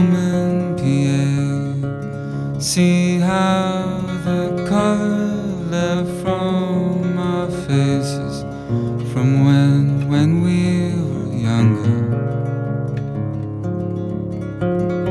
home in PA. See how the color left from our faces, from where